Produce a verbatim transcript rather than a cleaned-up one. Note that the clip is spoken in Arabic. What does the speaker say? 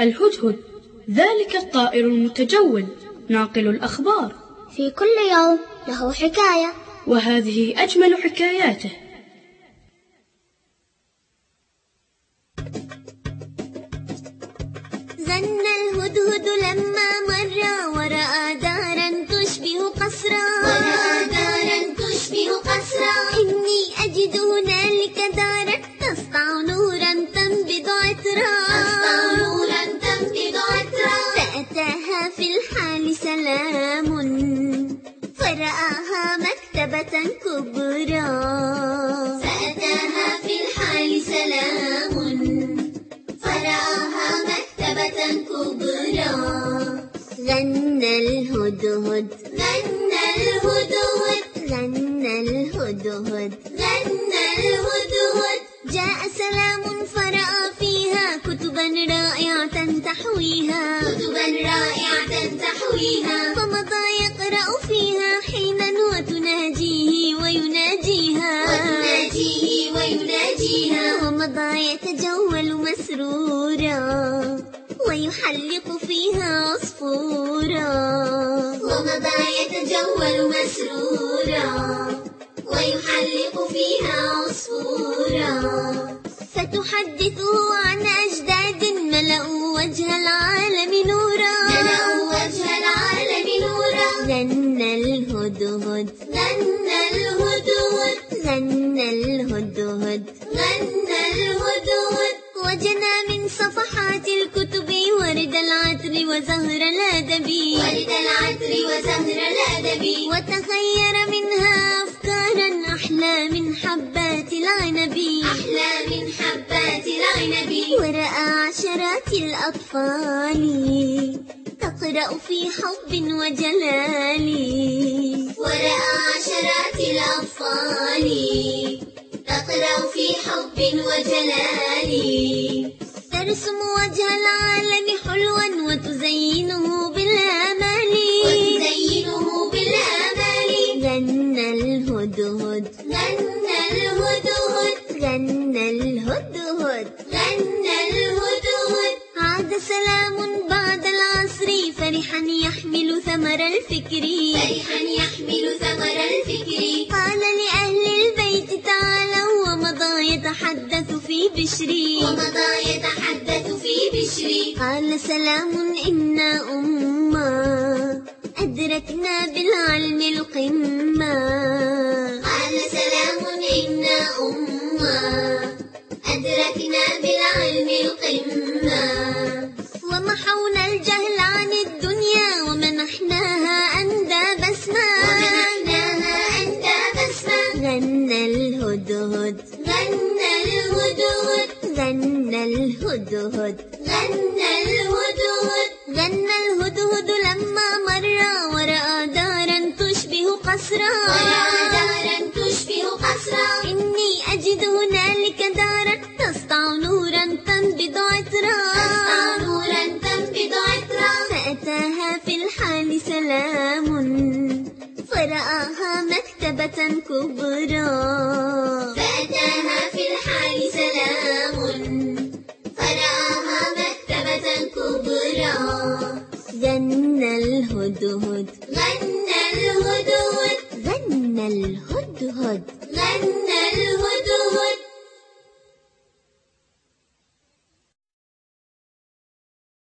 الهدهد ذلك الطائر المتجول ناقل الأخبار، في كل يوم له حكاية، وهذه أجمل حكاياته. ظن الهدهد لما مر ورأى دارا تشبه قصرا ورأى دارا تشبه قصرا إني أجد هنالك دارا تسطع نورا تنبض عطرا تسطع نورا تنبض عطرا فأتاها في الحال سلام فرآها مكتبة كبرى فأتاها في الحال سلام فرآها مكتبة كبرى. غنى الهدهد غنى الهدهد غنى الهدهد غنى الهدهد جاء سلام فرأى فيها كتبا رائعة تحويها كتبا رائعة تحويها فمضى يقرأ فيها حينا وتناجيه ويناجيها وتناجيه ويناجيها ومضى يتجول مسرورا ويحلق فيها عصفورا ومضى يتجول مسرورا ويحلق فيها عصفورا فتحدثه عن أجداد ملأوا وجه العالم نورا ملأوا وجه العالم نورا. غنى الهدهد غنى الهدهد غنى الهدهد غنى الهدهد وجنى من صفحات الكتب ورد العطر وزهر الأدب ورد العطر وزهر الأدب وتخير منها أفكارا أحلى من حبات العنب أحلى من حبات العنب ورأى عشرات الأطفال تقرأ في حب وجلال ورأى عشرات الأطفال تقرأ في حب وجلال ترسم وجه العالم حلوا وتزينه بالآمال وتزينه بالآمال. غنى الهدهد غنى الهدهد غنى الهدهد غنى الهدهد عاد سلام بعد العصر فرحا يحمل ثمر الفكر فرحا يحمل ثمر الفكر قال لأهل البيت تعالوا ومضى يتحدث في بشري ومضى يتحدث في بشري قال سلام إنا أمة أدركنا بالعلم القمة قال سلام إنا أمة أدركنا بالعلم القمة ومحونا الجهل عن الدنيا ومنحناها أندى بسمة ومنحناها أندى بسمة. غنى الهدهد غنى الهدهد غنى الهدهد غنى الهدهد غنى الهدهد لما مر ورأى دارا تشبه قصرا ورأى دارا تشبه قصرا إني أجد هنالك دارا تسطع نورا تنبض عطرا تسطع نورا تنبض عطرا فأتاها في الحال سلام فرآها مكتبة كبرى فأتاها في الحال سلام فرآها مكتبة كبرى. غنى الهدهد